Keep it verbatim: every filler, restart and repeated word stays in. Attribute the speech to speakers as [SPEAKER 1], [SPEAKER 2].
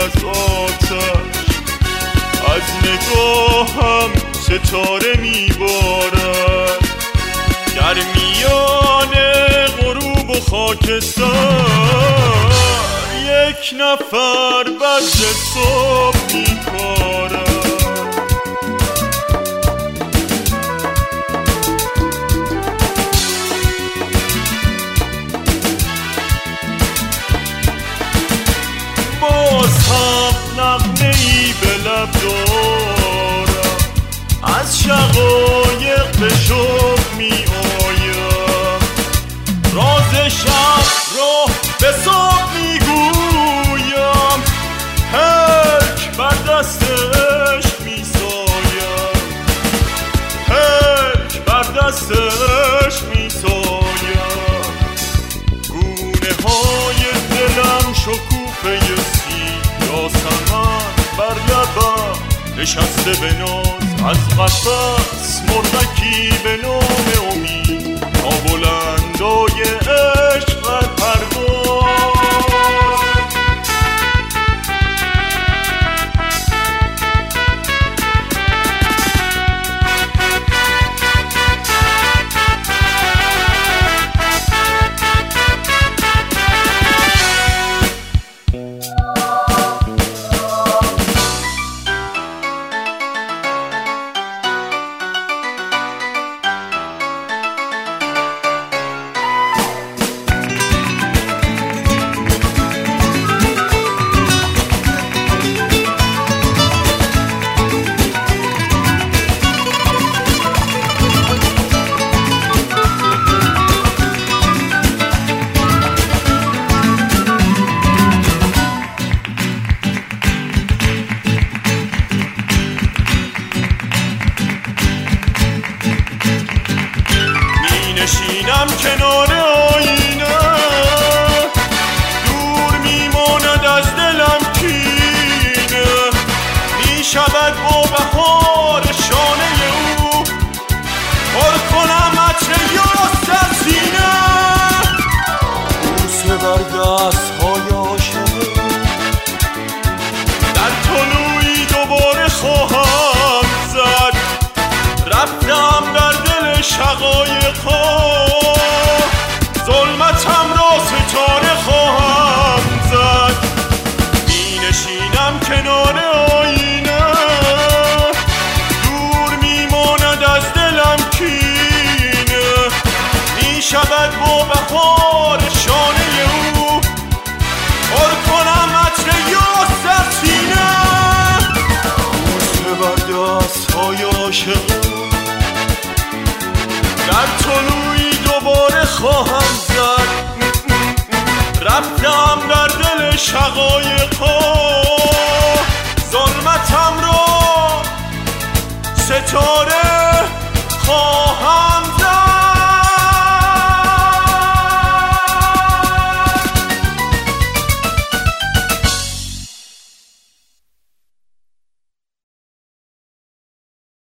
[SPEAKER 1] از آتش، از نگاهم ستاره میبارد. در میان غروب و خاکستر یک نفر بدر صبح میکارد. باز هم نغمه ای به لب دارم، از شقایق به شوق می آیم. راز شب را به صبح می گویم، هرک بر دست عشق می سایم، هرک بر دست عشق می سایم. گونه های دلم شکوفه سیاه یاسمن بر لبم نشسته به ناز، از قفس مرغکی به نام امید تا بلندای عشق در پرواز. نشینم کنار آینه، دور میماند از دلم کینه. میشود با بهار شانه او، پر کنم عطر یاس در سینه. بوسه بر دست‌های عاشق، در طلوعی دوباره خواهم زد. رفتم در دل شقایق‌ها، ظلمتم را ستاره خواهم زد. می نشینم کنار آینه، دور می ماند از دلم کینه. می شود با بهار شانه او، پر کنم عطر یاس در سینه. بوسه بر دست‌های عاشق، در طلوعی دوباره خواهم زد. رفتم در دل شقایق‌ها، ظلمتم را ستاره خواهم